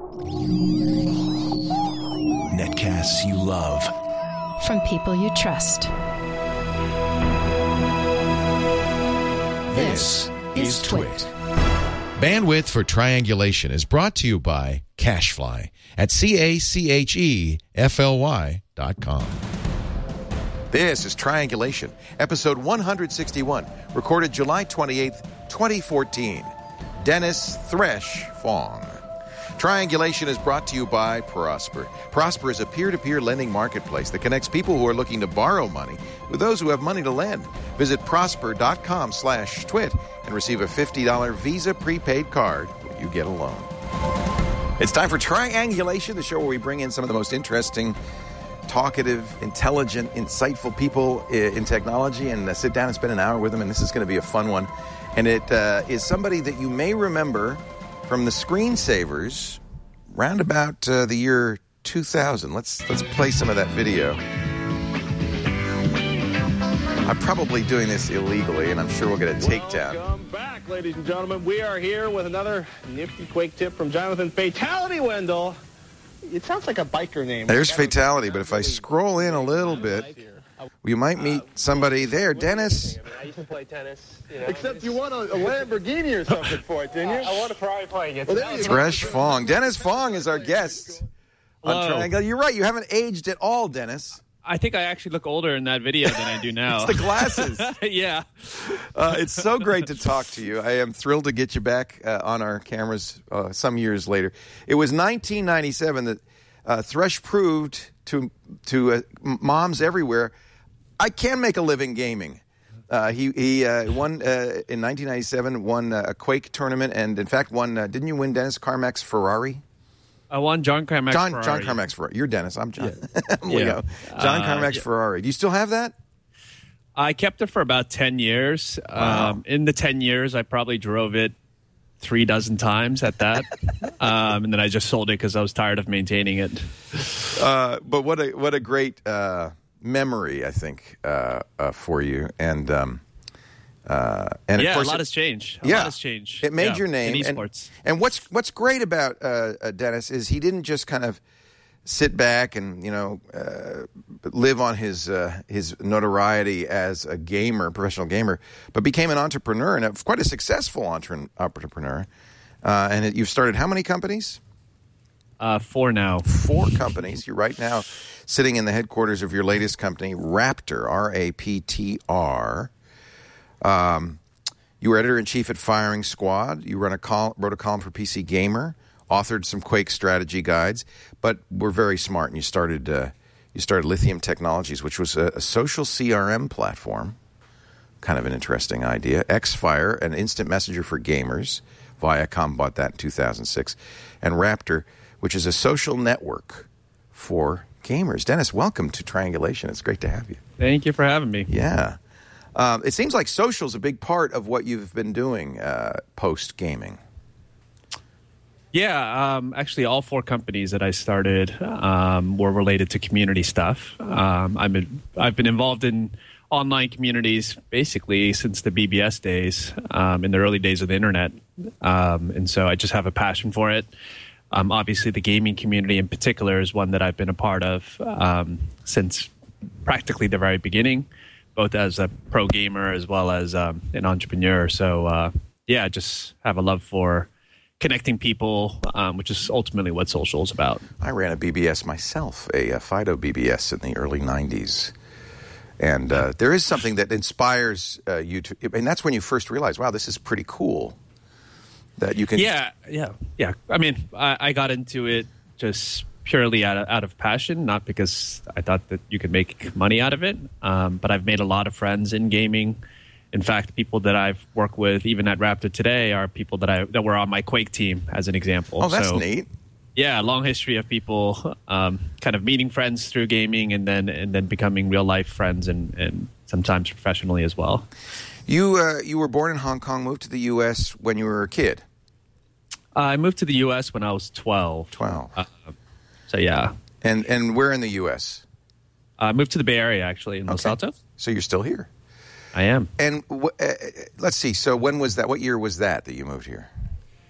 Netcasts you love. From people you trust. This is Twit. Bandwidth for Triangulation is brought to you by CacheFly at CACHEFLY.com. This is Triangulation, episode 161, recorded July 28th, 2014. Dennis Thresh Fong. Triangulation is brought to you by Prosper. Prosper is a peer-to-peer lending marketplace that connects people who are looking to borrow money with those who have money to lend. Visit prosper.com/twit and receive a $50 Visa prepaid card when you get a loan. It's time for Triangulation, the show where we bring in some of the most interesting, talkative, intelligent, insightful people in technology and sit down and spend an hour with them, and this is going to be a fun one. And it is somebody that you may remember from the Screensavers round about the year 2000. Let's play some of that video. I'm probably doing this illegally, and I'm sure we'll get a takedown. Welcome back, ladies and gentlemen. We are here with another nifty Quake tip from Jonathan Fatality Wendell. It sounds like a biker name. There's Fatality, but if I scroll in a little bit, we might meet somebody there. Dennis. I used to play tennis. Except you won a Lamborghini or something for it, didn't you? I won a Ferrari playing it. Thresh Fong. Dennis Fong is our guest on Triangle. You're right. You haven't aged at all, Dennis. I think I actually look older in that video than I do now. It's the glasses. Yeah. It's so great to talk to you. I am thrilled to get you back on our cameras some years later. It was 1997 that Thresh proved to moms everywhere, I can make a living gaming. He won in 1997, won a Quake tournament, and in fact won. Didn't you win Dennis Carmack's Ferrari? I won John Carmack's Ferrari. John Carmack's Ferrari. You're Dennis. I'm John. Yeah. I'm Leo. John Carmack's Ferrari. Do you still have that? I kept it for about 10 years. Wow. In the 10 years, I probably drove it 36 times at that, and then I just sold it because I was tired of maintaining it. But what a great memory, I think, for you, and of course, a lot has changed. A lot has changed. It made your name in esports. And what's great about Dennis is he didn't just kind of sit back and live on his notoriety as a gamer, professional gamer, but became an entrepreneur and quite a successful entrepreneur. And you've started how many companies? 4 now. 4 companies. You're right now sitting in the headquarters of your latest company, Raptr, R-A-P-T-R. You were editor-in-chief at Firing Squad. You wrote a column for PC Gamer, authored some Quake strategy guides, but were very smart, and you started Lithium Technologies, which was a social CRM platform, kind of an interesting idea. Xfire, an instant messenger for gamers. Viacom bought that in 2006. And Raptr, which is a social network for gamers. Dennis, welcome to Triangulation. It's great to have you. Thank you for having me. Yeah. It seems like social is a big part of what you've been doing post-gaming. Yeah, actually all 4 companies that I started were related to community stuff. I've been involved in online communities basically since the BBS days, in the early days of the internet. And so I just have a passion for it. Obviously, the gaming community in particular is one that I've been a part of since practically the very beginning, both as a pro gamer as well as an entrepreneur. So, I just have a love for connecting people, which is ultimately what social is about. I ran a BBS myself, a Fido BBS in the early 90s. And there is something that inspires you to, and that's when you first realize, wow, this is pretty cool. That you can... Yeah. I mean, I got into it just purely out of passion, not because I thought that you could make money out of it. But I've made a lot of friends in gaming. In fact, people that I've worked with, even at Raptr today, are people that were on my Quake team, as an example. Oh, that's neat. Yeah, long history of people kind of meeting friends through gaming and then becoming real life friends and sometimes professionally as well. You were born in Hong Kong, moved to the U.S. when you were a kid. I moved to the U.S. when I was 12. 12. So, yeah. And where in the U.S.? I moved to the Bay Area, actually, in Los Altos. So you're still here? I am. And let's see. So when was that? What year was that you moved here?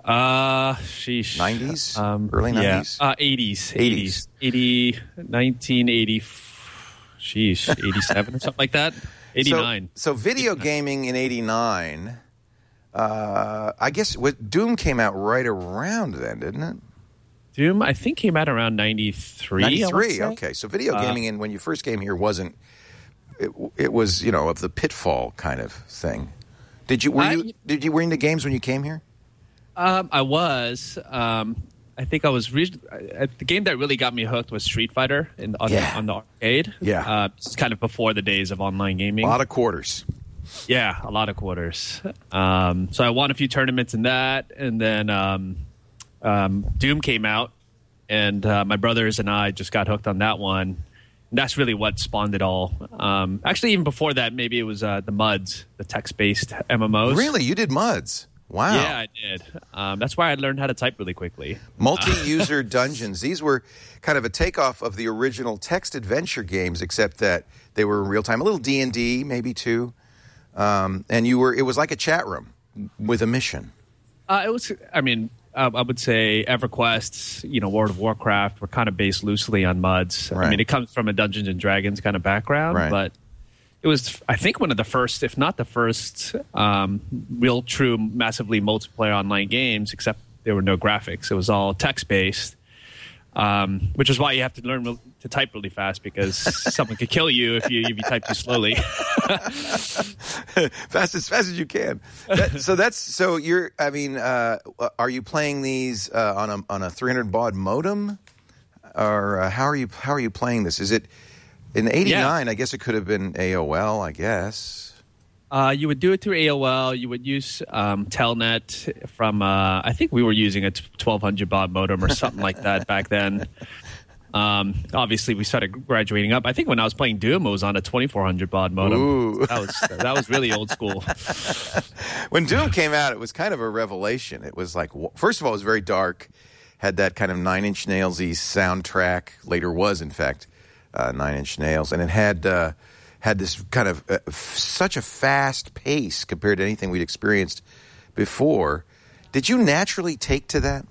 Sheesh. 90s? Early 90s? Yeah. 80s. 1980. Sheesh. 87 or something like that. 89. So video gaming in 89, I guess Doom came out right around then, didn't it? Doom, I think, came out around 93. 93, okay. So video gaming, when you first came here, wasn't... It was, of the Pitfall kind of thing. Were you into games when you came here? I was. I think I was. The game that really got me hooked was Street Fighter on the arcade. Yeah. It's kind of before the days of online gaming. A lot of quarters. Yeah, a lot of quarters. So I won a few tournaments in that, and then Doom came out, and my brothers and I just got hooked on that one. And that's really what spawned it all. Actually, even before that, maybe it was the MUDs, the text-based MMOs. Really? You did MUDs? Wow. Yeah, I did. That's why I learned how to type really quickly. Multi-user dungeons. These were kind of a takeoff of the original text adventure games, except that they were in real time. A little D&D, maybe, too. And it was like a chat room with a mission. I would say EverQuest, World of Warcraft were kind of based loosely on MUDs. Right. I mean, it comes from a Dungeons and Dragons kind of background, right. But it was, I think, one of the first, if not the first, real, true, massively multiplayer online games, except there were no graphics. It was all text-based, which is why you have to learn to type really fast, because someone could kill you if you type too slowly. fast as you can. Are you playing these on a 300 baud modem, or how are you playing this? Is it in '89? Yeah. I guess it could have been AOL. I guess you would do it through AOL. You would use Telnet from. I think we were using a 1200 baud modem or something like that back then. Obviously, we started graduating up. I think when I was playing Doom, it was on a 2400 baud modem. Ooh. That was really old school. When Doom came out, it was kind of a revelation. It was like, first of all, it was very dark, had that kind of Nine Inch Nails-y soundtrack. Later was, in fact, Nine Inch Nails, and it had this kind of such a fast pace compared to anything we'd experienced before. Did you naturally take to that?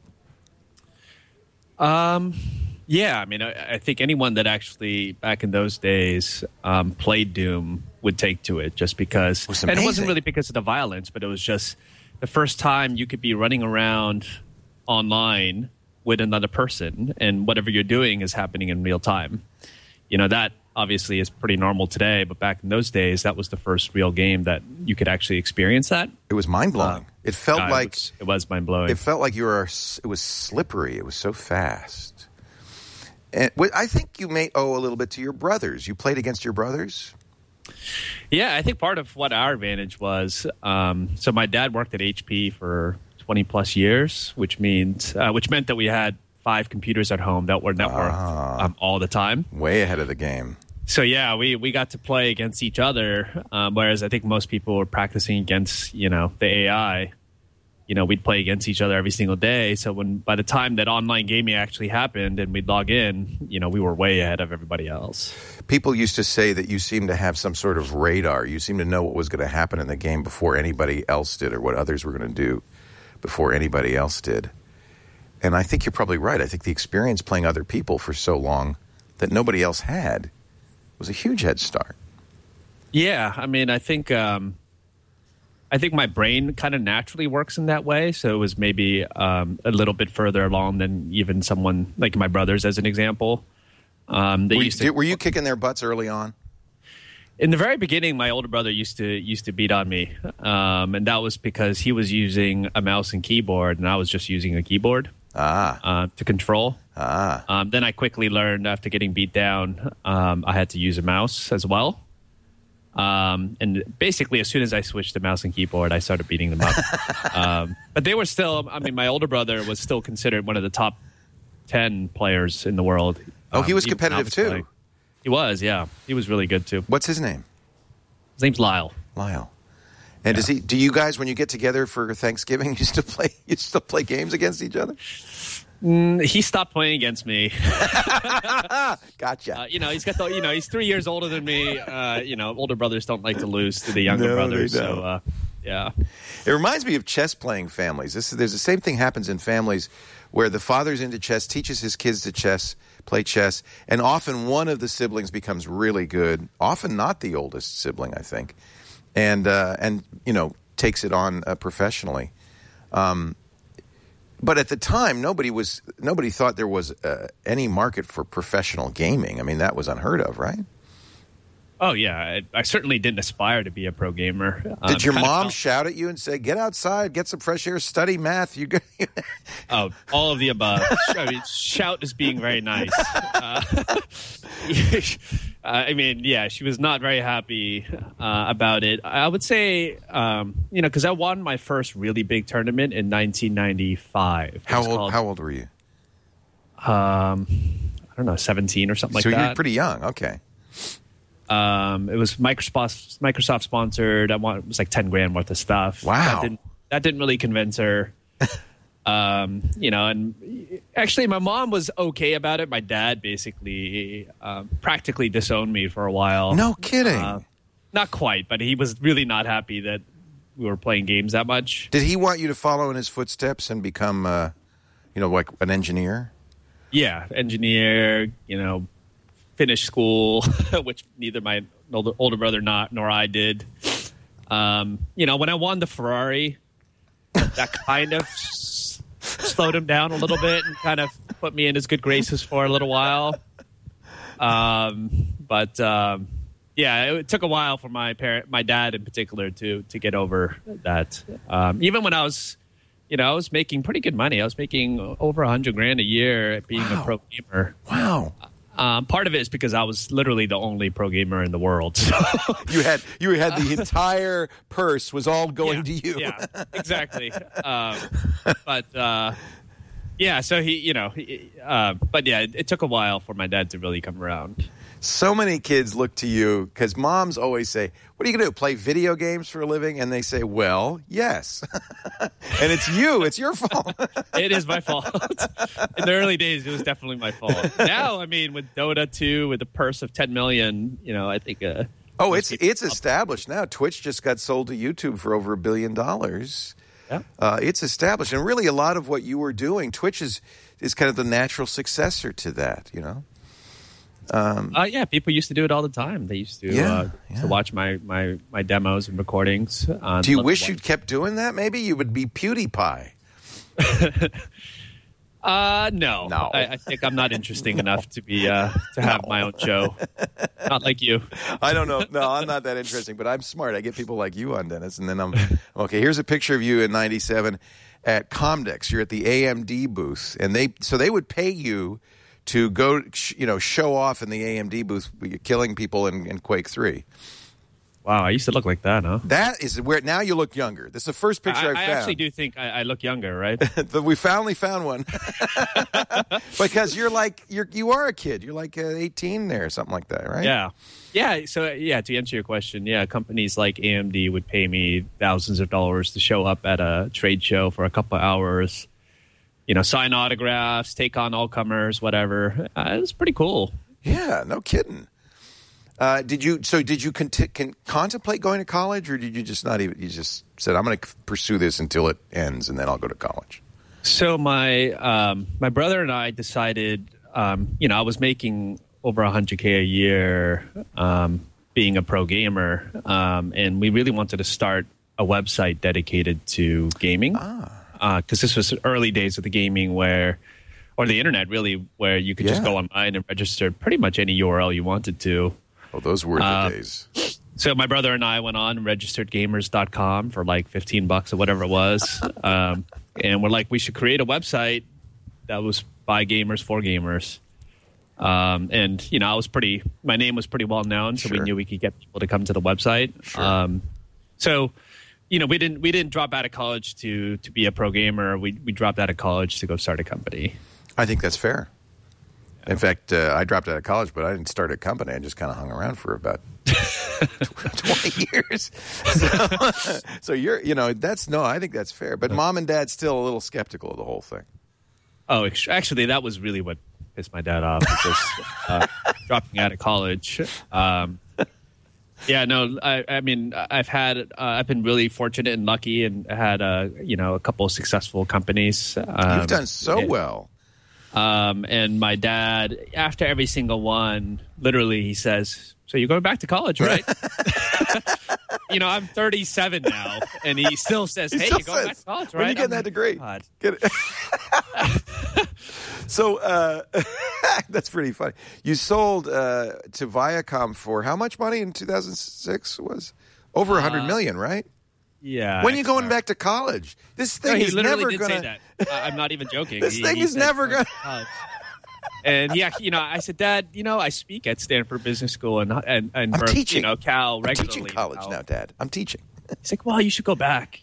Yeah, I mean, I think anyone that actually, back in those days, played Doom would take to it, just because. And it wasn't really because of the violence, but it was just the first time you could be running around online with another person, and whatever you're doing is happening in real time. That obviously is pretty normal today, but back in those days, that was the first real game that you could actually experience that. It was mind-blowing. It felt like... It was mind-blowing. It felt like it was slippery. It was so fast. And I think you may owe a little bit to your brothers. You played against your brothers? Yeah, I think part of what our advantage was, so my dad worked at HP for 20 plus years, which meant that we had 5 computers at home that were networked all the time. Way ahead of the game. So yeah, we got to play against each other, whereas I think most people were practicing against, the AI. We'd play against each other every single day. So by the time that online gaming actually happened and we'd log in, we were way ahead of everybody else. People used to say that you seemed to have some sort of radar. You seemed to know what was going to happen in the game before anybody else did, or what others were going to do before anybody else did. And I think you're probably right. I think the experience playing other people for so long that nobody else had was a huge head start. Yeah, I mean, I think my brain kind of naturally works in that way. So it was maybe a little bit further along than even someone like my brothers, as an example. Were you kicking their butts early on? In the very beginning, my older brother used to beat on me, and that was because he was using a mouse and keyboard, and I was just using a keyboard to control. Then I quickly learned, after getting beat down, I had to use a mouse as well. And basically, as soon as I switched to mouse and keyboard, I started beating them up. But they were still, my older brother was still considered one of the top 10 players in the world. He was competitive too. Playing. He was, yeah. He was really good too. What's his name? His name's Lyle. And do you guys, when you get together for Thanksgiving, you still play games against each other? He stopped playing against me. Gotcha. He's 3 years older than me. Older brothers don't like to lose to the younger brothers. So Yeah. It reminds me of chess-playing families. There's the same thing happens in families where the father's into chess, teaches his kids to play chess, and often one of the siblings becomes really good, often not the oldest sibling, I think, and takes it on professionally. But at the time, nobody thought there was any market for professional gaming. I mean, that was unheard of, right? Oh, yeah. I certainly didn't aspire to be a pro gamer. Did your mom shout at you and say, get outside, get some fresh air, study math? Oh, all of the above. I mean, shout is being very nice. I mean, yeah, she was not very happy about it. I would say, because I won my first really big tournament in 1995. How old were you? I don't know, 17 or something like that. So you're pretty young. Okay. It was Microsoft sponsored. It was like 10 grand worth of stuff. Wow. That didn't really convince her. And actually my mom was okay about it. My dad basically practically disowned me for a while. No kidding. Not quite, but he was really not happy that we were playing games that much. Did he want you to follow in his footsteps and become, like an engineer? Yeah, engineer, finish school, which neither my older brother nor I did. When I won the Ferrari, that kind of slowed him down a little bit and kind of put me in his good graces for a little while. It took a while for my dad in particular, to get over that. Even when I was, I was making pretty good money. I was making over $100,000 a year being a pro gamer. Wow. Part of it is because I was literally the only pro gamer in the world. So. You had the entire purse was all going to you. Yeah, exactly. So it took a while for my dad to really come around. So many kids look to you because moms always say, what are you going to do, play video games for a living? And they say, well, yes. And it's you. It's your fault. It is my fault. In the early days, it was definitely my fault. Now, I mean, with Dota 2, with a purse of $10 million, I think... it's established now. Twitch just got sold to YouTube for over $1 billion. Yeah. It's established. And really, a lot of what you were doing, Twitch is kind of the natural successor to that, people used to do it all the time. They used to watch my demos and recordings. Do you wish you'd kept doing that? Maybe you would be PewDiePie. No. I think I'm not interesting enough to be to have my own show. Not like you. I don't know. No, I'm not that interesting, but I'm smart. I get people like you on, Dennis, and then I'm okay. Here's a picture of you in '97 at Comdex. You're at the AMD booth, and they would pay you to go, show off in the AMD booth, killing people in Quake 3. Wow, I used to look like that, huh? That is where now you look younger. This is the first picture I found. I actually do think I look younger, right? We finally found one. Because you are a kid. You're like 18 there, something like that, right? Yeah. Yeah, so to answer your question, companies like AMD would pay me thousands of dollars to show up at a trade show for a couple of hours. Sign autographs, take on all comers, whatever. It was pretty cool. Yeah, no kidding. Did you contemplate going to college, or did you just not even? You just said, "I'm going to pursue this until it ends, and then I'll go to college." So my brother and I decided, I was making over $100K a year, being a pro gamer, and we really wanted to start a website dedicated to gaming. Because this was early days of the gaming or the internet really, where you could just go online and register pretty much any URL you wanted to. Oh, those were the days. So my brother and I went on and registered gamers.com for like $15 or whatever it was. And we're like, we should create a website that was by gamers for gamers. And, my name was pretty well known, so we knew we could get people to come to the website. Sure. We didn't drop out of college to be a pro gamer. We dropped out of college to go start a company. I think that's fair. In fact, I dropped out of college, but I didn't start a company. I just kind of hung around for about 20 years. So you're, I think that's fair. But mom and dad's still a little skeptical of the whole thing. Oh, actually, that was really what pissed my dad off, was dropping out of college. Yeah, no, I mean, I've been really fortunate and lucky, and had a couple of successful companies. You've done so well. And my dad, after every single one, literally, he says, "So you're going back to college, right?" I'm 37 now, and he still says, "Hey, you're going back to college, right?" When are you getting that degree? God. Get it? So that's pretty funny. You sold to Viacom for how much money in 2006? Was over $100 million, right? Yeah. When are you going back to college? This thing is never going to. Say that. I'm not even joking. This thing is never going to. And yeah, I said, Dad, I speak at Stanford Business School and I'm teaching. Cal regularly. I'm teaching college now, Dad. I'm teaching. He's like, well, you should go back.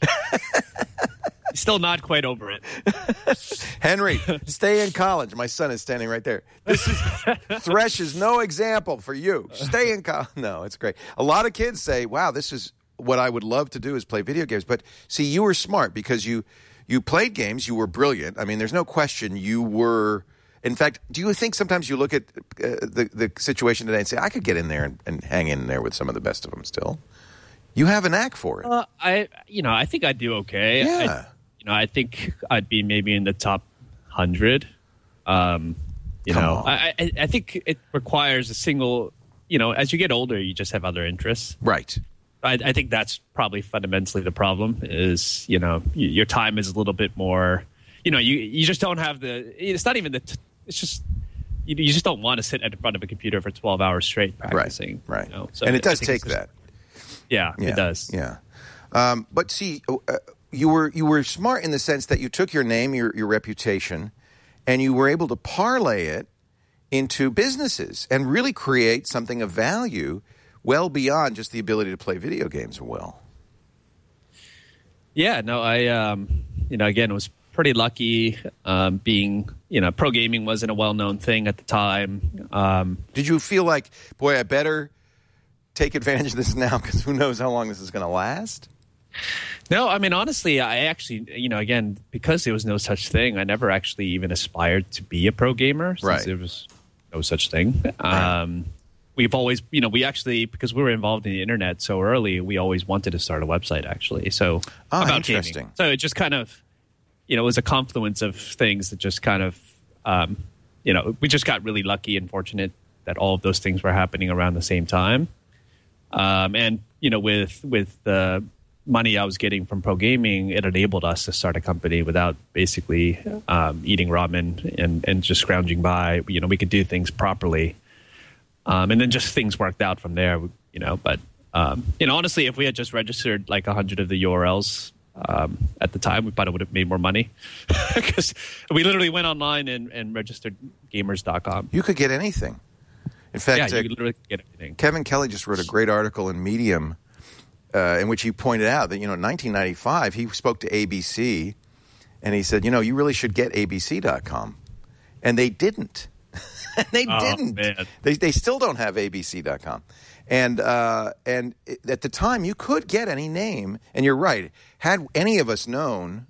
Still not quite over it. Henry, stay in college. My son is standing right there. Thresh is no example for you. Stay in college. No, it's great. A lot of kids say, wow, this is what I would love to do is play video games. But see, you were smart because you played games. You were brilliant. I mean, there's no question you were. In fact, do you think sometimes you look at the situation today and say, I could get in there and hang in there with some of the best of them still? You have a knack for it. I think I'd do okay. Yeah. I think I'd be maybe in the top 100. I think it requires a single, as you get older, you just have other interests. Right. I think that's probably fundamentally the problem is, your time is a little bit more, you just don't have it's not even it's just, you just don't want to sit in front of a computer for 12 hours straight practicing. Right. So and it does take that. Yeah, it does. Yeah. But see, you were smart in the sense that you took your name, your reputation, and you were able to parlay it into businesses and really create something of value well beyond just the ability to play video games well. Yeah, no, I, again, was pretty lucky being, pro gaming wasn't a well-known thing at the time. Did you feel like, boy, I better take advantage of this now because who knows how long this is going to last? No, I mean, honestly, I actually, again, because there was no such thing, I never actually even aspired to be a pro gamer since there was no such thing. Right. We've always, we actually, because we were involved in the internet so early, we always wanted to start a website, actually. So about interesting. Gaming. So it just kind of, it was a confluence of things that just kind of, we just got really lucky and fortunate that all of those things were happening around the same time. And, with the money I was getting from pro gaming, it enabled us to start a company without basically eating ramen and just scrounging by. We could do things properly. And then just things worked out from there, But, honestly, if we had just registered like 100 of the URLs at the time, we probably would have made more money. Because we literally went online and registered gamers.com. You could get anything. In fact, you could literally get anything. Kevin Kelly just wrote a great article in Medium in which he pointed out that, in 1995, he spoke to ABC, and he said, you really should get abc.com. And they didn't. They didn't. Man. They still don't have abc.com. And at the time, you could get any name. And you're right. Had any of us known,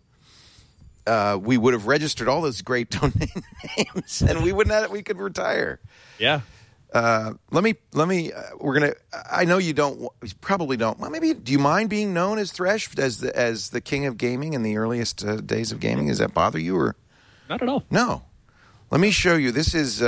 we would have registered all those great domain names, and we could retire. Yeah. Let me. We're gonna. I know you don't. You probably don't. Well, maybe. Do you mind being known as Thresh as the king of gaming in the earliest days of gaming? Does that bother you or? Not at all. No. Let me show you. This is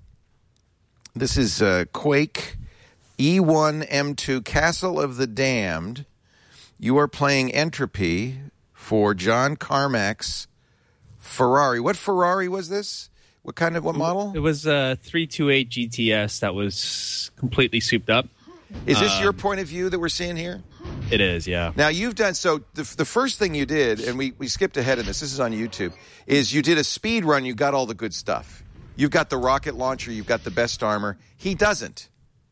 Quake E1 M2 Castle of the Damned. You are playing Entropy for John Carmack's Ferrari. What Ferrari was this? What model? It was a 328 GTS that was completely souped up. Is this your point of view that we're seeing here? It is, yeah. Now, you've done, so the first thing you did, and we skipped ahead of this is on YouTube, is you did a speed run, you got all the good stuff. You've got the rocket launcher, you've got the best armor. He doesn't.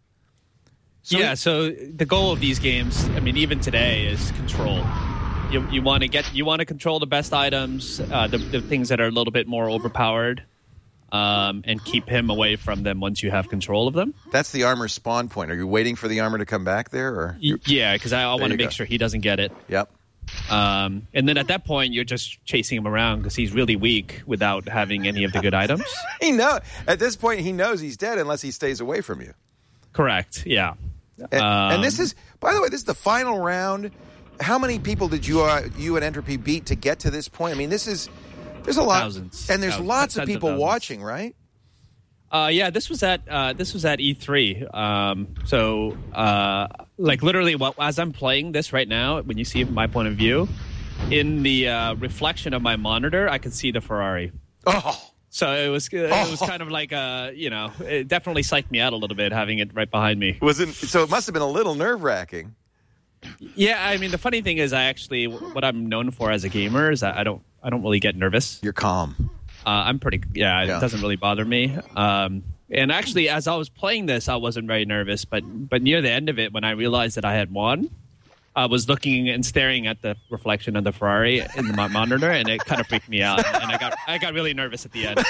So the goal of these games, I mean, even today, is control. You want to control the best items, the things that are a little bit more overpowered. And keep him away from them once you have control of them. That's the armor spawn point. Are you waiting for the armor to come back there? Or yeah, because I want to make sure he doesn't get it. Yep. And then at that point, you're just chasing him around because he's really weak without having any of the good items. At this point, he knows he's dead unless he stays away from you. Correct, yeah. And this is, by the way, this is the final round. How many people did you and Entropy beat to get to this point? I mean, there's a lot, Thousands. and there's Thousands. lots of Tens of people thousands. watching, right? Yeah, this was at E3. Like literally, as I'm playing this right now, when you see my point of view, in the reflection of my monitor, I could see the Ferrari. Oh, So it was kind of like it definitely psyched me out a little bit having it right behind me. was it? So it must have been a little nerve-wracking. Yeah, I mean the funny thing is, what I'm known for as a gamer is I don't really get nervous. You're calm. I'm pretty It doesn't really bother me. And actually, as I was playing this, I wasn't very nervous. But near the end of it, when I realized that I had won, I was looking and staring at the reflection of the Ferrari in my monitor, and it kind of freaked me out. And I got really nervous at the end.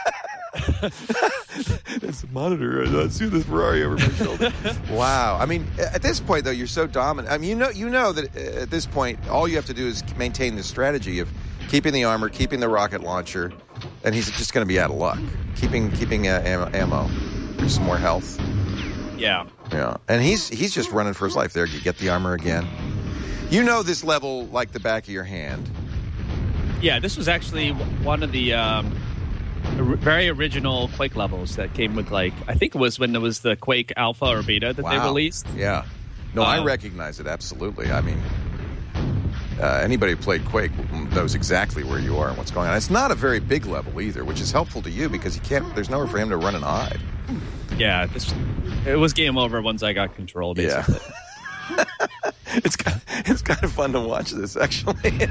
It's a monitor. I see this Ferrari over my shoulder. Wow. I mean, at this point, though, you're so dominant. I mean, you know that at this point, all you have to do is maintain the strategy of keeping the armor, keeping the rocket launcher, and he's just going to be out of luck. Keeping ammo. There's some more health. Yeah. Yeah. And he's just running for his life. There, you get the armor again. You know this level like the back of your hand. Yeah, this was actually one of the very original Quake levels that came with, like, I think it was when there was the Quake Alpha or Beta that they released. Yeah. No, I recognize it, absolutely. I mean, anybody who played Quake knows exactly where you are and what's going on. It's not a very big level either, which is helpful to you because there's nowhere for him to run and hide. Yeah, it was game over once I got control, basically. Yeah. It's kind of fun to watch this, actually.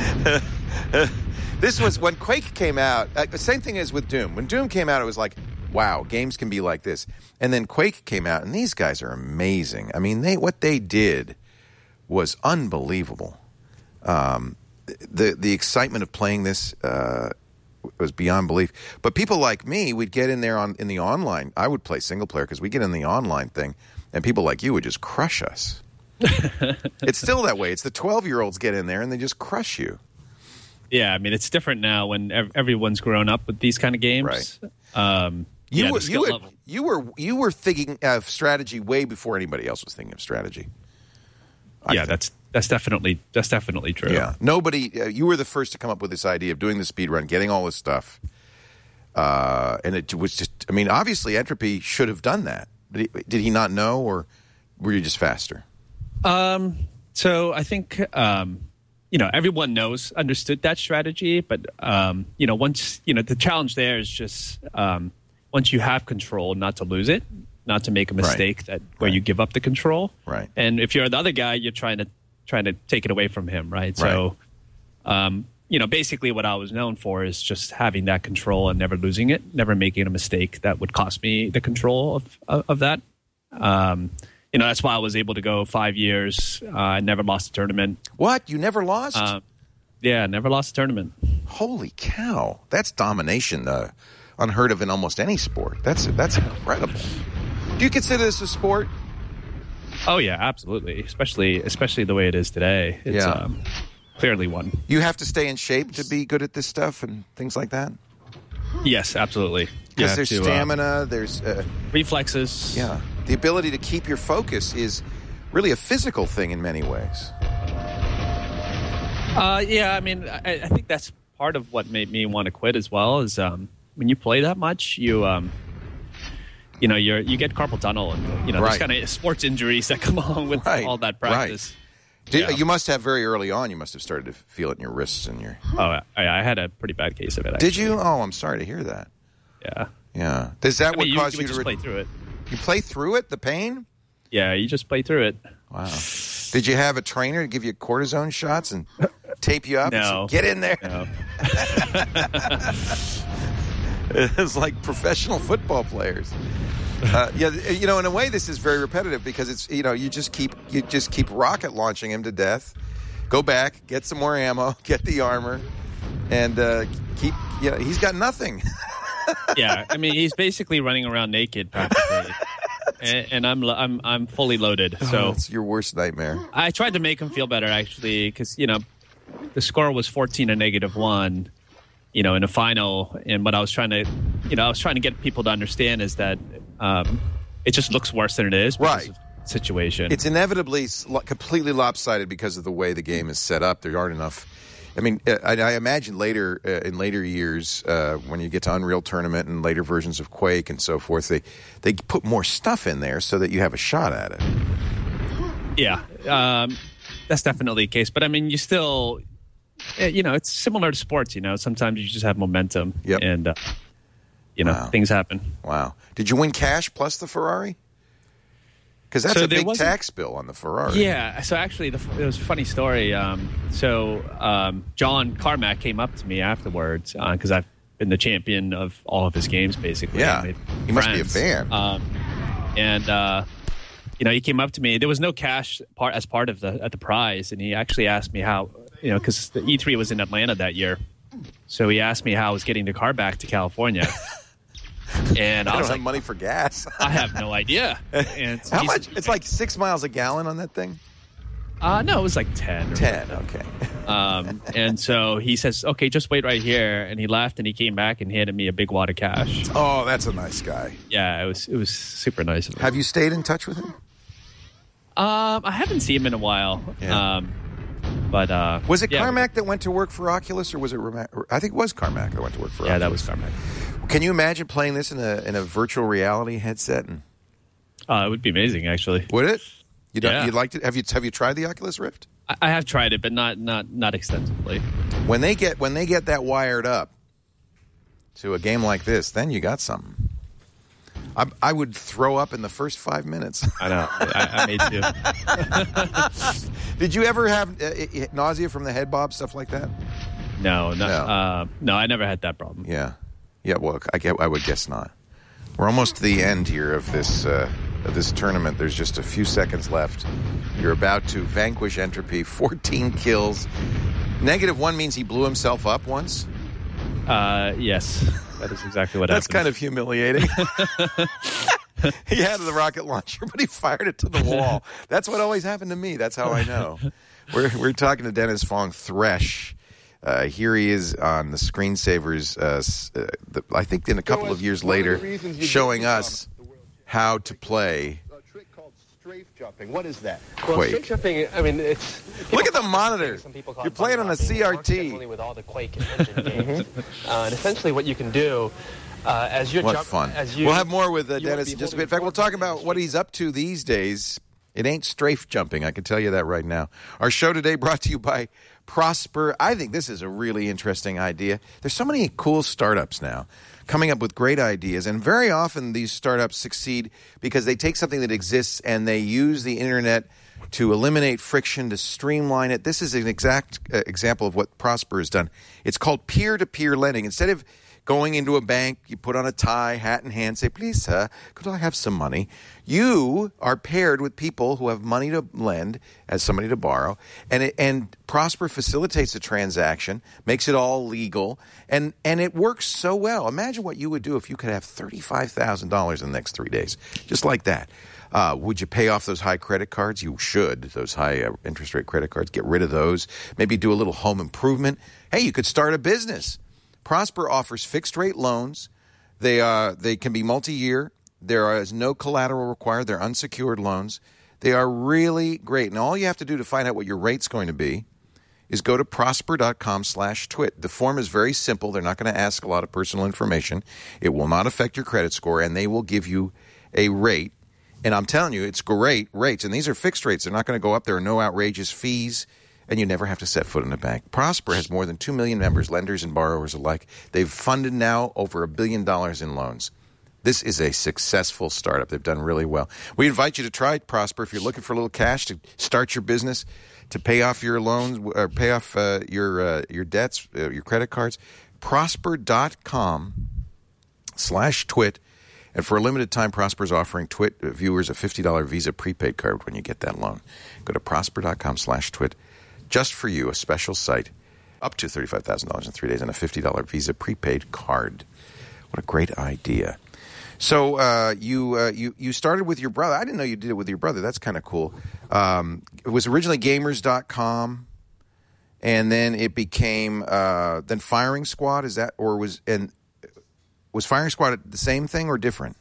This was when Quake came out. The same thing as with Doom. When Doom came out, it was like, wow, games can be like this. And then Quake came out, and these guys are amazing. I mean, what they did was unbelievable. The excitement of playing this was beyond belief. But people like me, we'd get in there in the online. I would play single player because we get in the online thing, and people like you would just crush us. It's still that way. It's the 12-year-olds get in there and they just crush you. Yeah, I mean, it's different now when everyone's grown up with these kind of games. Right. You were thinking of strategy way before anybody else was thinking of strategy. Yeah, that's definitely true. Yeah, nobody. You were the first to come up with this idea of doing the speed run, getting all this stuff, and it was just. I mean, obviously, Entropy should have done that. Did he not know, or were you just faster? So I think everyone understood that strategy, but once the challenge there is just once you have control, not to lose it, not to make a mistake where you give up the control. Right. And if you're the other guy, you're trying to take it away from him. Right. So, basically what I was known for is just having that control and never losing it, never making a mistake that would cost me the control of that. That's why I was able to go 5 years. I never lost a tournament. What? You never lost? Yeah, never lost a tournament. Holy cow. That's domination unheard of in almost any sport. That's incredible. Do you consider this a sport? Oh, yeah, absolutely. Especially the way it is today. It's clearly one. You have to stay in shape to be good at this stuff and things like that? Yes, absolutely. Because there's stamina, there's... reflexes. Yeah. The ability to keep your focus is really a physical thing in many ways. Yeah, I mean, I think that's part of what made me want to quit as well is when you play that much, you get carpal tunnel and, there's kind of sports injuries that come along with all that practice. Right. You must have very early on, you must have started to feel it in your wrists and your... Oh, I had a pretty bad case of it, actually. Did you? Oh, I'm sorry to hear that. Yeah. Yeah. Does that cause you to... just play through it. You play through it, the pain? Yeah, you just play through it. Wow. Did you have a trainer to give you cortisone shots and tape you up? No. And say, get in there. No. It's like professional football players. In a way, this is very repetitive because it's you just keep rocket launching him to death. Go back, get some more ammo, get the armor, and he's got nothing. Yeah, I mean, he's basically running around naked practically, and I'm fully loaded. So it's your worst nightmare. I tried to make him feel better actually, because the score was 14-1. In a final, and what I was trying to get people to understand is that it just looks worse than it is. Right. situation. It's inevitably completely lopsided because of the way the game is set up. There aren't enough. I mean, I imagine later in later years when you get to Unreal Tournament and later versions of Quake and so forth, they put more stuff in there so that you have a shot at it. Yeah, that's definitely the case. But I mean, you still, it's similar to sports. Sometimes you just have momentum, and things happen. Wow! Did you win cash plus the Ferrari? Because that's a big tax bill on the Ferrari. Yeah. So actually, it was a funny story. John Carmack came up to me afterwards because I've been the champion of all of his games, basically. Yeah. He must be a fan. He came up to me. There was no cash as part of the prize, and he actually asked me how, because the E3 was in Atlanta that year. So he asked me how I was getting the car back to California. And I was like, money for gas. I have no idea. And how much? It's like 6 miles a gallon on that thing? No, it was like 10. 10, okay. And so he says, okay, just wait right here. And he left, and he came back and handed me a big wad of cash. Oh, that's a nice guy. Yeah, it was super nice of him. Have you stayed in touch with him? I haven't seen him in a while. Yeah. But was it Carmack that went to work for Oculus, or was it I think it was Carmack that went to work for Oculus. Yeah, that was Carmack. Can you imagine playing this in a virtual reality headset? It would be amazing, actually. Would it? You'd like to? Have you tried the Oculus Rift? I have tried it, but not extensively. When they get that wired up to a game like this, then you got something. I would throw up in the first 5 minutes. I know. I made too. Did you ever have nausea from the head bob, stuff like that? No. I never had that problem. Yeah. Well, I would guess not. We're almost to the end here of this tournament. There's just a few seconds left. You're about to vanquish Entropy. 14 kills. -1 means he blew himself up once. Yes, that is exactly what happened. That's kind of humiliating. He had the rocket launcher, but he fired it to the wall. That's what always happened to me. That's how I know. We're talking to Dennis Fong Thresh. Here he is on the Screensavers, I think in a couple of years later, showing us how to play strafe jumping. What is that? Quake. Well, strafe jumping, I mean, it's... Look at the monitor. You're playing on a CRT. With all the Quake engine games. And essentially what you can do as you're jumping... What fun. We'll have more with Dennis in just a bit. In fact, we'll talk about what he's up to these days. It ain't strafe jumping, I can tell you that right now. Our show today brought to you by Prosper. I think this is a really interesting idea. There's so many cool startups now coming up with great ideas, and very often these startups succeed because they take something that exists and they use the internet to eliminate friction, to streamline it. This is an exact example of what Prosper has done. It's called peer-to-peer lending. Instead of going into a bank, you put on a tie, hat in hand, say, please, sir, could I have some money? You are paired with people who have money to lend as somebody to borrow, and Prosper facilitates the transaction, makes it all legal, and it works so well. Imagine what you would do if you could have $35,000 in the next 3 days, just like that. Would you pay off those high credit cards? You should. Those high interest rate credit cards, get rid of those. Maybe do a little home improvement. Hey, you could start a business. Prosper offers fixed-rate loans. They can be multi-year. There is no collateral required. They're unsecured loans. They are really great. And all you have to do to find out what your rate's going to be is go to prosper.com/twit. The form is very simple. They're not going to ask a lot of personal information. It will not affect your credit score, and they will give you a rate. And I'm telling you, it's great rates. And these are fixed rates. They're not going to go up. There are no outrageous fees. And you never have to set foot in a bank. Prosper has more than 2 million members, lenders and borrowers alike. They've funded now over $1 billion in loans. This is a successful startup. They've done really well. We invite you to try Prosper if you're looking for a little cash to start your business, to pay off your loans, or pay off your debts, your credit cards. Prosper.com/twit. And for a limited time, Prosper is offering Twit viewers a $50 Visa prepaid card when you get that loan. Go to prosper.com/twit. Just for you, a special site, up to $35,000 in 3 days, and a $50 Visa prepaid card. What a great idea! So you started with your brother. I didn't know you did it with your brother. That's kind of cool. It was originally Gamers.com, and then it became then Firing Squad. Is that, or was Firing Squad the same thing or different?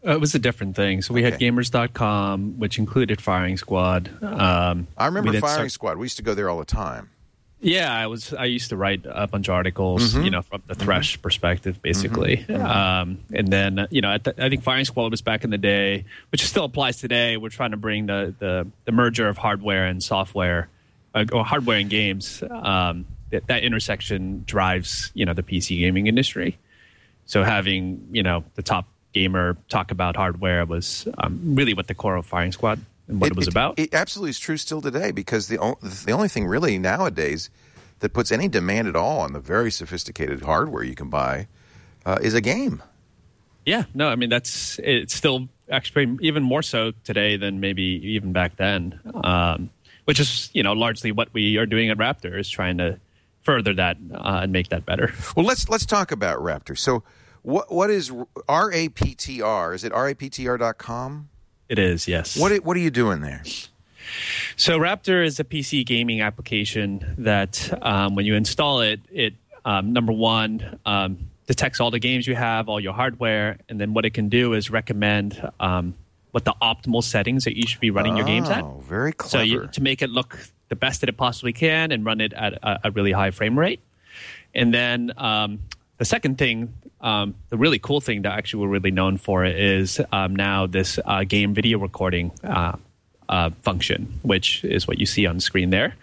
It was a different thing. So we had Gamers.com, which included Firing Squad. I remember Firing Squad. We used to go there all the time. Yeah, I used to write a bunch of articles, from the Thresh perspective, basically. And then, I think Firing Squad was back in the day, which still applies today. We're trying to bring the merger of hardware and software, or hardware and games. That intersection drives, the PC gaming industry. So having, the top gamer talk about hardware was really what the core of Firing Squad and what it was about. It absolutely is true still today, because the only thing really nowadays that puts any demand at all on the very sophisticated hardware you can buy is a game. Yeah, no, I mean, it's still actually even more so today than maybe even back then, which is, largely what we are doing at Raptr, is trying to further that and make that better. Well, let's talk about Raptr. So what is RAPTR? Is it raptr.com? It is, yes. What are you doing there? So Raptr is a PC gaming application that when you install it, number one, detects all the games you have, all your hardware, and then what it can do is recommend what the optimal settings that you should be running your games at. Oh, very clever. So to make it look the best that it possibly can and run it at a really high frame rate. And then the second thing, the really cool thing that actually we're really known for is now this game video recording function, which is what you see on the screen there.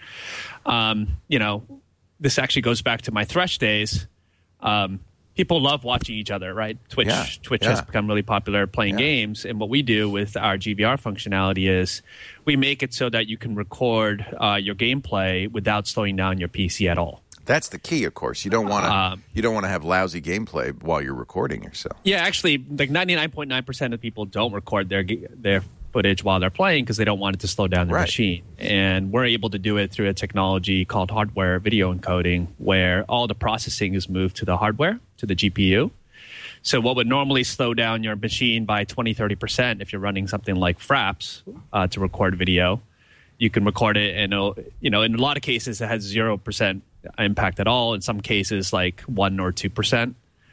This actually goes back to my Thresh days. People love watching each other, right? Twitch has become really popular playing games. And what we do with our GVR functionality is we make it so that you can record your gameplay without slowing down your PC at all. That's the key, of course. You don't want to have lousy gameplay while you're recording yourself. Yeah, actually, like 99.9% of people don't record their footage while they're playing because they don't want it to slow down their machine. And we're able to do it through a technology called hardware video encoding, where all the processing is moved to the hardware, to the GPU. So what would normally slow down your machine by 20-30% if you're running something like Fraps to record video, you can record it, and in a lot of cases it has 0% impact at all. In some cases, like 1 or 2%.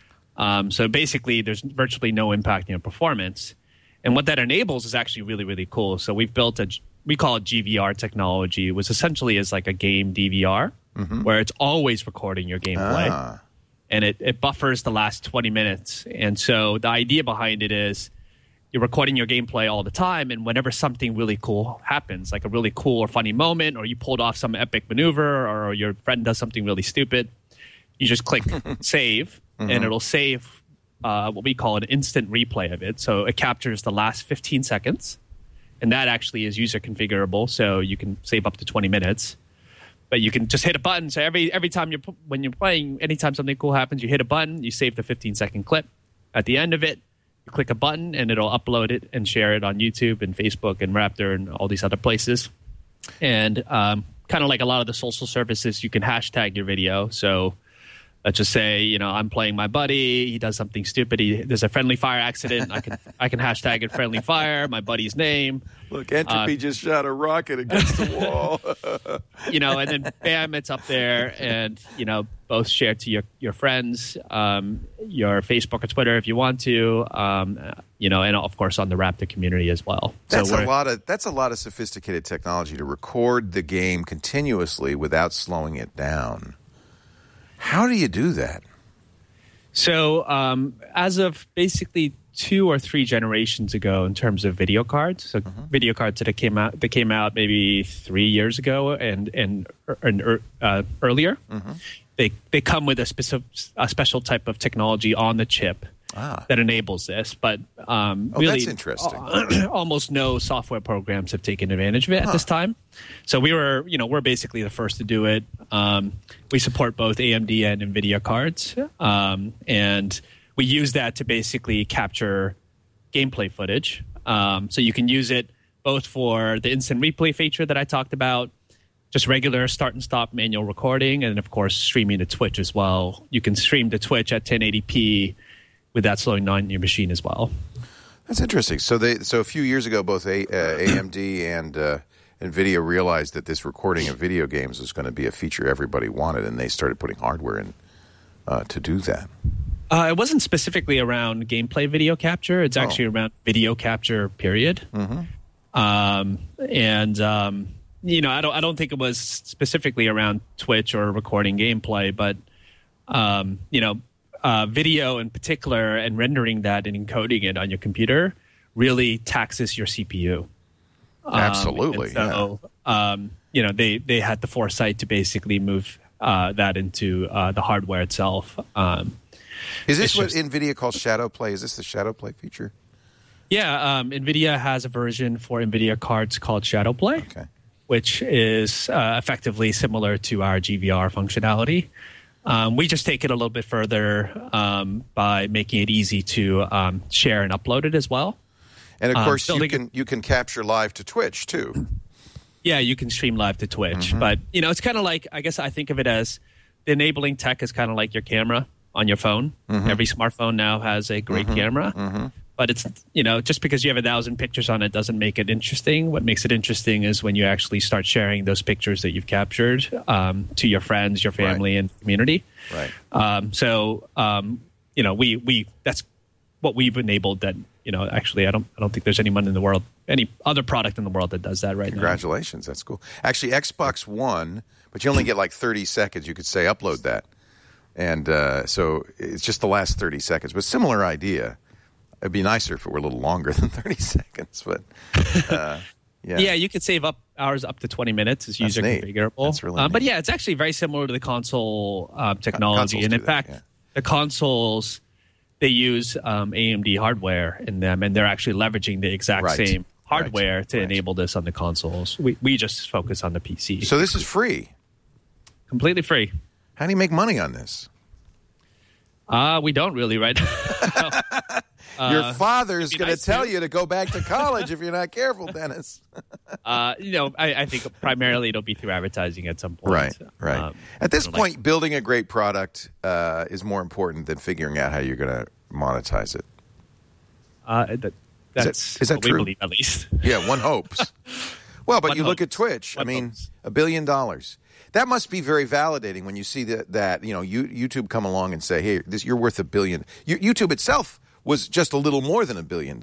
So basically, there's virtually no impact in your performance. And what that enables is actually really, really cool. So we've built we call it GVR technology, which essentially is like a game DVR, where it's always recording your gameplay. And it buffers the last 20 minutes. And so the idea behind it is you're recording your gameplay all the time, and whenever something really cool happens, like a really cool or funny moment, or you pulled off some epic maneuver, or your friend does something really stupid, you just click save, and it'll save what we call an instant replay of it. So it captures the last 15 seconds, and that actually is user configurable, so you can save up to 20 minutes. But you can just hit a button. So every time when you're playing, anytime something cool happens, you hit a button, you save the 15-second clip. At the end of it, you click a button, and it'll upload it and share it on YouTube and Facebook and Raptr and all these other places. And kind of like a lot of the social services, you can hashtag your video. So let's just say, I'm playing my buddy. He does something stupid. There's a friendly fire accident. I can hashtag it friendly fire, my buddy's name. Look, Entropy just shot a rocket against the wall. And then bam, it's up there, and both share to your friends, your Facebook or Twitter if you want to, and of course on the Raptr community as well. That's a lot of sophisticated technology to record the game continuously without slowing it down. How do you do that? So as of basically 2 or 3 generations ago, in terms of video cards, so video cards that came out maybe 3 years ago and earlier, they come with a special type of technology on the chip that enables this. But really, that's interesting. Almost no software programs have taken advantage of it at this time. So we're basically the first to do it. We support both AMD and NVIDIA cards, and we use that to basically capture gameplay footage. So you can use it both for the instant replay feature that I talked about, just regular start and stop manual recording, and of course streaming to Twitch as well. You can stream to Twitch at 1080p without slowing down your machine as well. That's interesting. So a few years ago, both AMD and NVIDIA realized that this recording of video games was going to be a feature everybody wanted, and they started putting hardware in to do that. It wasn't specifically around gameplay video capture. It's actually around video capture, period. Mm-hmm. I don't think it was specifically around Twitch or recording gameplay, but video in particular and rendering that and encoding it on your computer really taxes your CPU. Absolutely. They had the foresight to basically move that into the hardware itself. Is this what NVIDIA calls shadow play? Is this the shadow play feature? Yeah, NVIDIA has a version for NVIDIA cards called Shadow Play, which is effectively similar to our GVR functionality. We just take it a little bit further by making it easy to share and upload it as well. And of course, you can capture live to Twitch too. Yeah, you can stream live to Twitch, but it's kind of like, I guess I think of it as the enabling tech is kind of like your camera on your phone. Every smartphone now has a great camera. But it's, just because you have 1,000 pictures on it doesn't make it interesting. What makes it interesting is when you actually start sharing those pictures that you've captured to your friends, your family, and community. Right. We that's what we've enabled. That actually, I don't think there's anyone in the world, any other product in the world that does that right now. Congratulations, that's cool. Actually, Xbox One, but you only get like 30 seconds. You could say upload that, and so it's just the last 30 seconds. But similar idea. It'd be nicer if it were a little longer than 30 seconds, but yeah, you could save hours up to 20 minutes. It's user configurable. That's really neat. But yeah, it's actually very similar to the console technology. And in fact, the consoles, they use AMD hardware in them, and they're actually leveraging the exact same hardware to enable this on the consoles. We just focus on the PC. So this is free? Completely free. How do you make money on this? We don't really right now. Your father's going to tell you to go back to college if you're not careful, Dennis. I think primarily it'll be through advertising at some point. Right. At this point, building a great product is more important than figuring out how you're going to monetize it. That's is that what true? we believe, at least. Yeah, one hopes. Well, but you look at Twitch. $1 billion. That must be very validating when you see that YouTube come along and say, "Hey, you're worth $1 billion." YouTube itself was just a little more than $1 billion.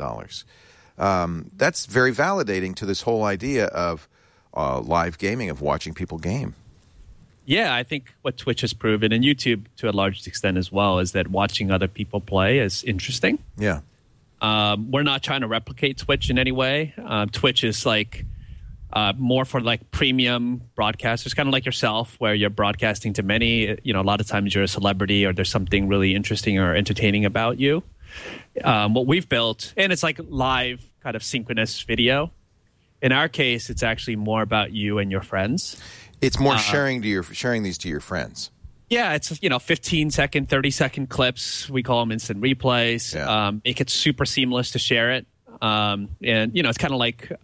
That's very validating to this whole idea of live gaming, of watching people game. Yeah, I think what Twitch has proven, and YouTube to a large extent as well, is that watching other people play is interesting. Yeah. We're not trying to replicate Twitch in any way. Twitch is like more for like premium broadcasters, kind of like yourself, where you're broadcasting to many. A lot of times you're a celebrity or there's something really interesting or entertaining about you. What we've built, and it's like live kind of synchronous video. In our case, it's actually more about you and your friends. It's more sharing these to your friends. Yeah, it's 15-second, 30-second clips. We call them instant replays. Yeah. Make it super seamless to share it, and it's kind of like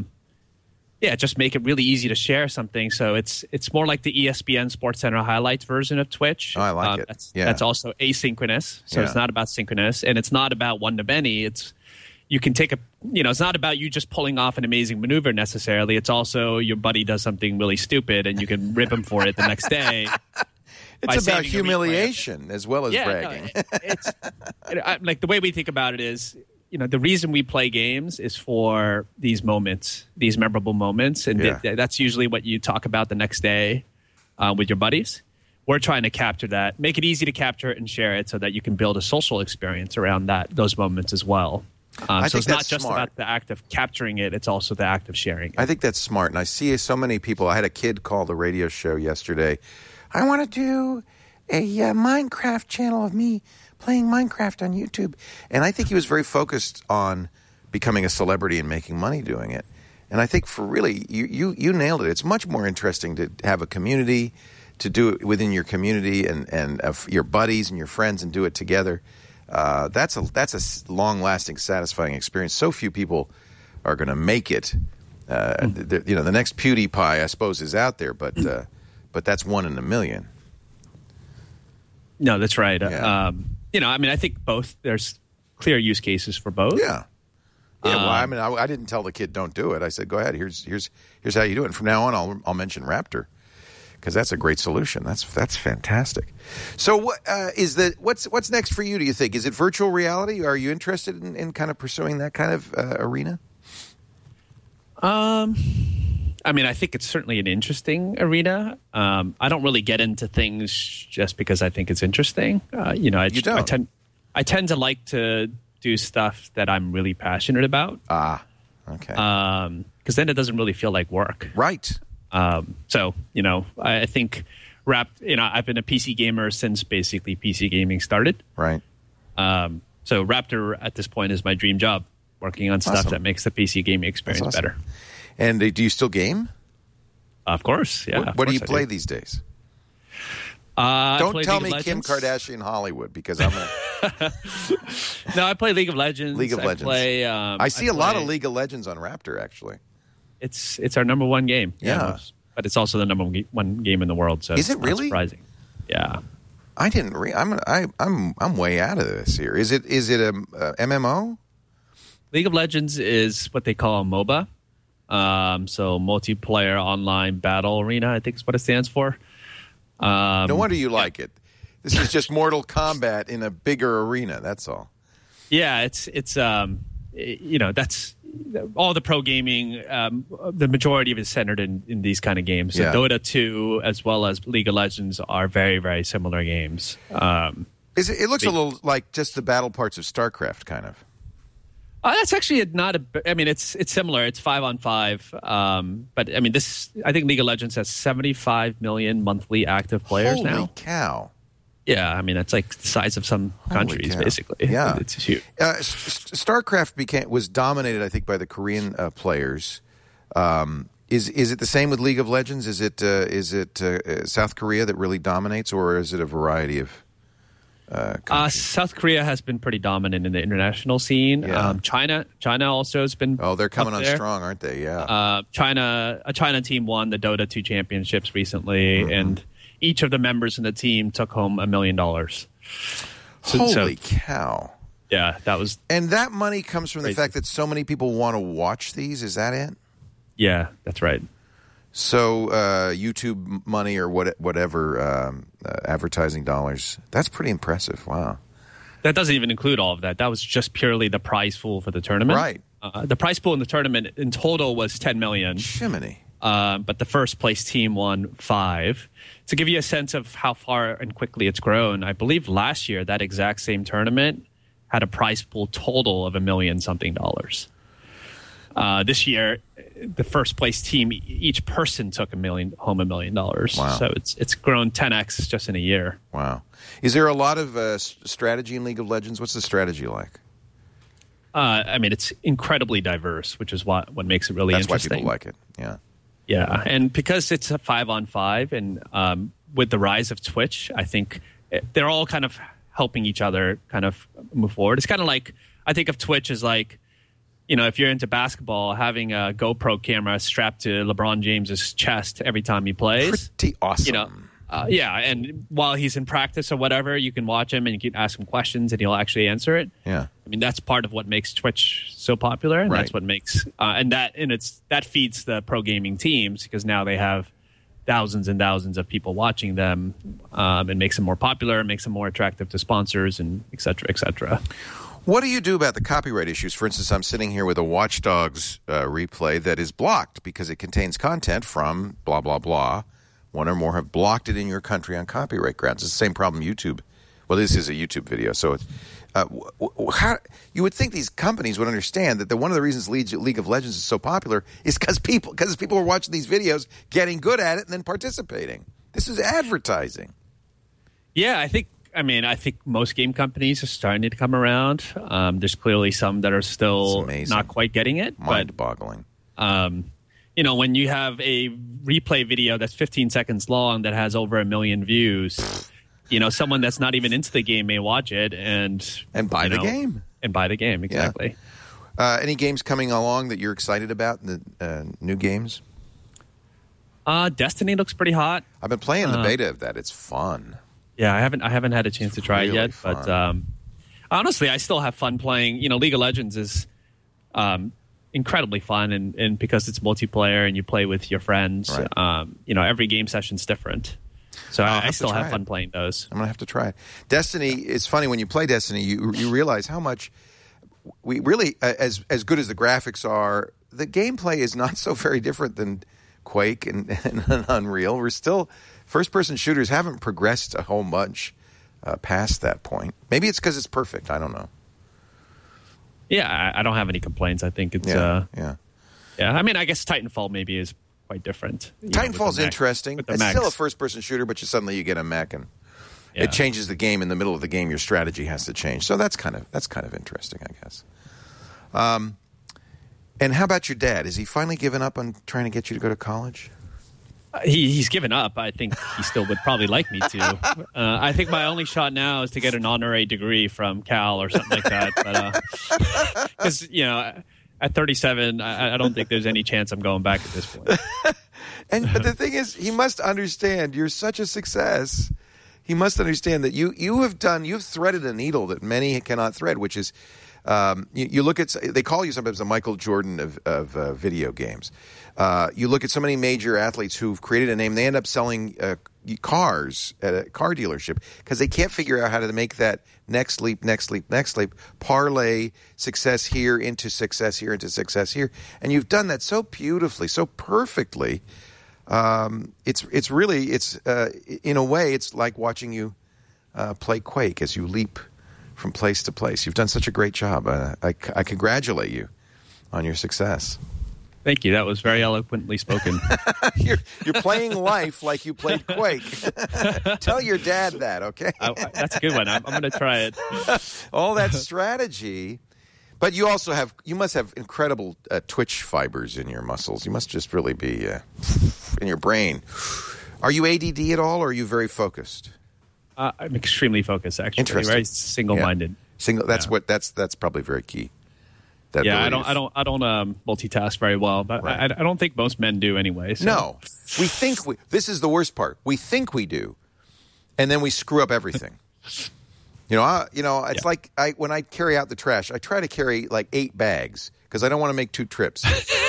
just make it really easy to share something. So it's more like the ESPN SportsCenter highlights version of Twitch. Oh, I like it. That's also asynchronous, so it's not about synchronous, and it's not about one-to-many. You can take it's not about you just pulling off an amazing maneuver necessarily. It's also your buddy does something really stupid, and you can rip him for it the next day. It's about humiliation as well as bragging. Like the way we think about it is, the reason we play games is for these moments, these memorable moments, and that's usually what you talk about the next day with your buddies. We're trying to capture that, make it easy to capture it and share it so that you can build a social experience around those moments as well. So it's not just about the act of capturing it, it's also the act of sharing it. I think that's smart, and I see so many people. I had a kid call the radio show yesterday. I want to do a Minecraft channel of me playing Minecraft on YouTube. And I think he was very focused on becoming a celebrity and making money doing it. And I think for really, you nailed it. It's much more interesting to have a community, to do it within your community and your buddies and your friends and do it together. That's a long-lasting, satisfying experience. So few people are going to make it. The next PewDiePie, I suppose, is out there, but that's 1 in a million. No, that's right. Yeah. I think both. There's clear use cases for both. Yeah. Yeah. Well, I didn't tell the kid don't do it. I said, go ahead. Here's how you do it. And from now on, I'll mention Raptor because that's a great solution. That's fantastic. So what's next for you, do you think? Is it virtual reality? Are you interested in kind of pursuing that kind of arena? I mean, I think it's certainly an interesting arena. I don't really get into things just because I think it's interesting. I tend to like to do stuff that I'm really passionate about. Okay. Because then it doesn't really feel like work. Right. So, I think I've been a PC gamer since basically PC gaming started. Right. So Raptor at this point is my dream job, working on stuff that makes the PC gaming experience better. And do you still game? Of course, yeah. What do you play these days? Don't tell me Kim Kardashian Hollywood, because I'm gonna... No, I play League of Legends. I see a lot of League of Legends on Raptor, actually. It's our number one game. Yeah. But it's also the number one game in the world. So is it really? Surprising. Yeah. I didn't. I'm way out of this here. Is it a MMO? League of Legends is what they call a MOBA. So multiplayer online battle arena, I think is what it stands for. No wonder you like it. This is just Mortal Kombat in a bigger arena. That's all. Yeah, it's that's all the pro gaming. The majority of it is centered in these kind of games. So Dota 2 as well as League of Legends are very, very similar games. It looks a little like just the battle parts of StarCraft, kind of. That's actually not a. I mean, it's similar. It's 5-on-5. But I mean, I think League of Legends has 75 million monthly active players now. Holy cow! Yeah, I mean, it's like the size of some countries, basically. Yeah, it's huge. StarCraft was dominated, I think, by the Korean players. Is it the same with League of Legends? Is it South Korea that really dominates, or is it a variety of? South Korea has been pretty dominant in the international scene. Yeah. China also has been. Oh, they're coming on strong, aren't they? Yeah. A China team won the Dota 2 championships recently, and each of the members in the team took home $1 million. Holy cow! Yeah, that was. And that money comes from crazy. the fact that so many people want to watch these. Is that it? Yeah, that's right. So YouTube money or whatever advertising dollars. That's pretty impressive. Wow. That doesn't even include all of that. That was just purely the prize pool for the tournament. Right. The prize pool in the tournament in total was $10 million. Jiminy. But the first place team won $5 million. To give you a sense of how far and quickly it's grown, I believe last year that exact same tournament had a prize pool total of $1 million something. This year, the first place team, each person took home $1 million. Wow. So it's grown 10x just in a year. Wow. Is there a lot of strategy in League of Legends? What's the strategy like? I mean, it's incredibly diverse, which is what makes it really interesting. That's why people like it. Yeah. Yeah, and because it's a 5-on-5, and with the rise of Twitch, I think they're all kind of helping each other kind of move forward. It's kind of like, I think of Twitch as like, if you're into basketball, having a GoPro camera strapped to LeBron James's chest every time he plays. Pretty awesome. And while he's in practice or whatever, you can watch him and you can ask him questions and he'll actually answer it. Yeah. I mean, that's part of what makes Twitch so popular, and that's what makes that feeds the pro gaming teams, because now they have thousands and thousands of people watching them, and makes them more popular, makes them more attractive to sponsors, and et cetera, et cetera. What do you do about the copyright issues? For instance, I'm sitting here with a Watch Dogs replay that is blocked because it contains content from blah, blah, blah. One or more have blocked it in your country on copyright grounds. It's the same problem YouTube. Well, this is a YouTube video, so it's, you would think these companies would understand that one of the reasons League of Legends is so popular is because people are watching these videos, getting good at it, and then participating. This is advertising. Yeah, I think most game companies are starting to come around. There's clearly some that are still not quite getting it. Mind-boggling. When you have a replay video that's 15 seconds long that has over 1 million views, someone that's not even into the game may watch it and buy the game. And buy the game, exactly. Yeah. Any games coming along that you're excited about, the new games? Destiny looks pretty hot. I've been playing the beta of that. It's fun. Yeah, I haven't had a chance to try it yet, fun. but honestly, I still have fun playing. League of Legends is incredibly fun, and because it's multiplayer and you play with your friends, Right. Every game session's different. So I still have fun playing those. I'm going to have to try it. Destiny, it's funny, when you play Destiny, you realize how much we really, as good as the graphics are, the gameplay is not so very different than Quake and Unreal. We're still, first-person shooters haven't progressed a whole bunch past that point. Maybe it's because it's perfect. I don't know. Yeah, I don't have any complaints. I think it's Yeah. I mean, I guess Titanfall maybe is quite different. Titanfall's interesting. It's mechs. still a first-person shooter, but suddenly you get a mech and it changes the game in the middle of the game. Your strategy has to change. So that's kind of interesting, I guess. And how about your dad? Has he finally given up on trying to get you to go to college? He's given up. I think he still would probably like me to. I think my only shot now is to get an honorary degree from Cal or something like that. But because at 37, I don't think there's any chance I'm going back at this point. But the thing is, he must understand you're such a success. He must understand that you've threaded a needle that many cannot thread, which is you look at, they call you sometimes the Michael Jordan of video games. You look at so many major athletes who've created a name, they end up selling cars at a car dealership because they can't figure out how to make that next leap, parlay success here into success here into success here. And you've done that so beautifully, so perfectly. It's really in a way, it's like watching you play Quake as you leap from place to place. You've done such a great job. I congratulate you on your success. Thank you. That was very eloquently spoken. You're playing life like you played Quake. Tell your dad that, okay? That's a good one. I'm going to try it. All that strategy. But you must have incredible twitch fibers in your muscles. You must just really be in your brain. Are you ADD at all, or are you very focused? I'm extremely focused, actually. Interesting. Very single-minded. Yeah. That's probably very key. I don't multitask very well, but right. I don't think most men do anyway. So. No, this is the worst part. We think we do, and then we screw up everything. It's like when I carry out the trash, I try to carry like 8 bags because I don't want to make 2 trips.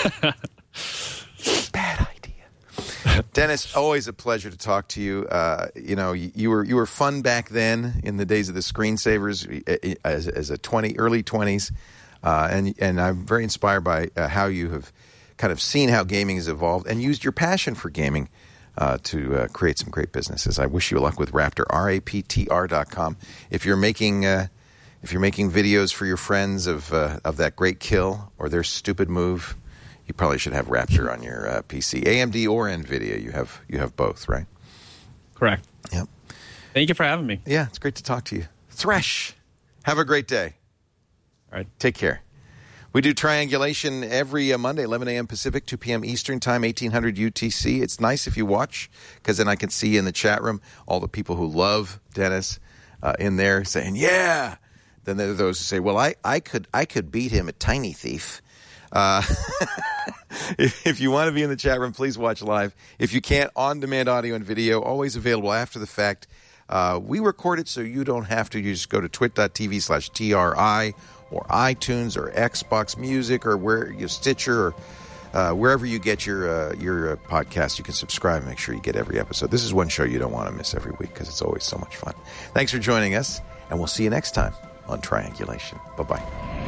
Bad idea. Dennis, always a pleasure to talk to you. You were fun back then in the days of the screensavers as a early 20s. And I'm very inspired by how you have kind of seen how gaming has evolved and used your passion for gaming to create some great businesses. I wish you luck with Raptr, RAPTR.com. If you're making videos for your friends of that great kill or their stupid move, you probably should have Raptr on your PC. AMD or NVIDIA, you have both, right? Correct. Yep. Thank you for having me. Yeah, it's great to talk to you. Thresh, have a great day. All right. Take care. We do Triangulation every Monday, 11 a.m. Pacific, 2 p.m. Eastern Time, 1800 UTC. It's nice if you watch because then I can see in the chat room all the people who love Dennis in there saying, yeah. Then there are those who say, well, I could beat him at Tiny Thief. If you want to be in the chat room, please watch live. If you can't, on-demand audio and video, always available after the fact. We record it so you don't have to. You just go to twit.tv/TRI or iTunes or Xbox Music or Stitcher or wherever you get your podcast. You can subscribe and make sure you get every episode. This is one show you don't want to miss every week because it's always so much fun. Thanks for joining us, and we'll see you next time on Triangulation. Bye-bye.